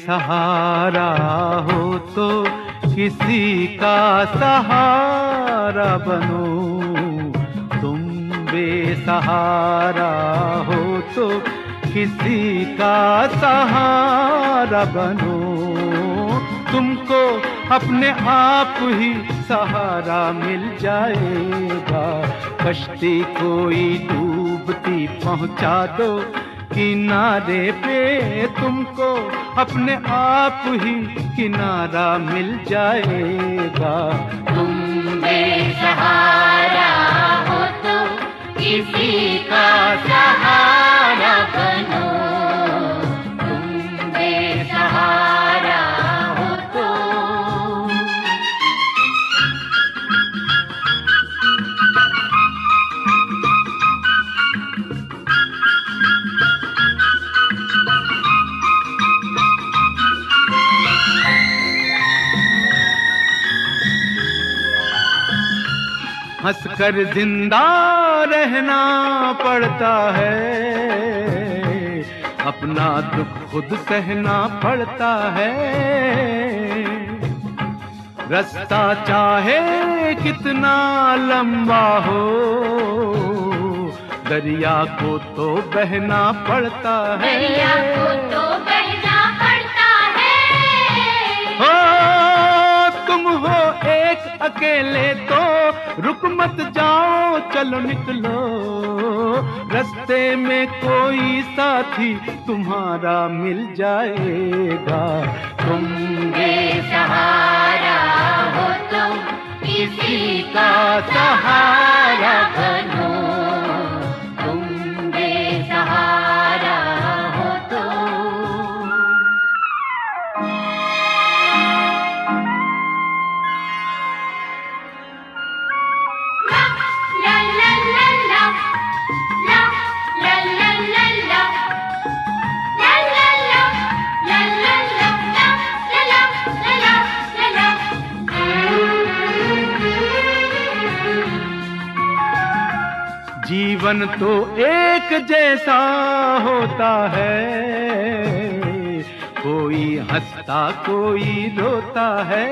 बेसहारा हो तो किसी का सहारा बनो। तुम बेसहारा हो तो किसी का सहारा बनो। तुमको अपने आप ही सहारा मिल जाएगा। कश्ती कोई डूबती पहुंचा दो किनारे पे, तुमको अपने आप ही किनारा मिल जाएगा। तुम बेसहारा हो तो किसी का सहारा बनो। तुम बेसहारा हो तो। हंसकर जिंदा रहना पड़ता है, अपना दुख खुद सहना पड़ता है। रास्ता चाहे कितना लंबा हो, दरिया को तो बहना पड़ता है। दरिया को तो बहना पड़ता है। हो तुम हो एक अकेले तो रुक मत जाओ, चलो निकलो। रास्ते में कोई साथी तुम्हारा मिल जाएगा। तुम बेसहारा हो तो किसी का सहारा बनो। तुम बेसहारा हो तो। ला ला ला ला ला ला ला ला ला ला ला ला ला ला ला ला ला ला। जीवन तो एक जैसा होता है, कोई हंसता कोई रोता है।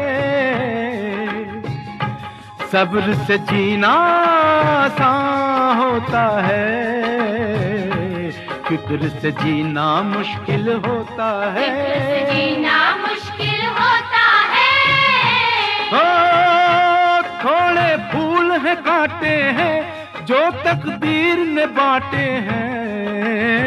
सब्र से जीना आसान होता है, फिक्र से जीना मुश्किल होता है। फिक्र से जीना मुश्किल होता है। ओ थोड़े फूल हैं कांटे हैं जो तकदीर ने बांटे हैं।